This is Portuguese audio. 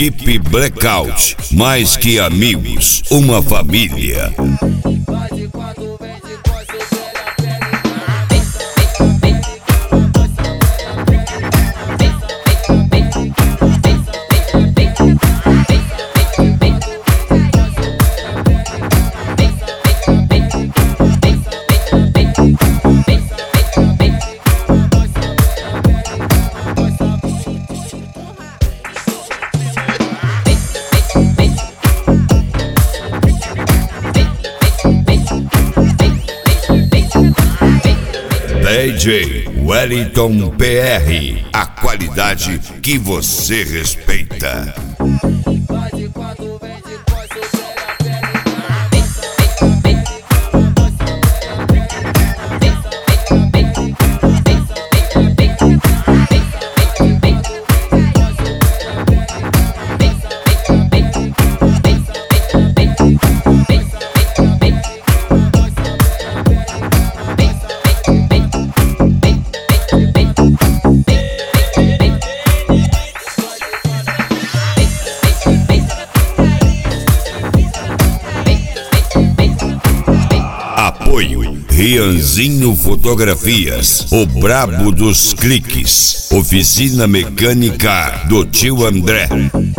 Equipe Blackout, mais que amigos, uma família. DJ Wellington PR, a qualidade que você respeita. Apoio Rianzinho Fotografias, o brabo dos cliques. Oficina mecânica do tio André.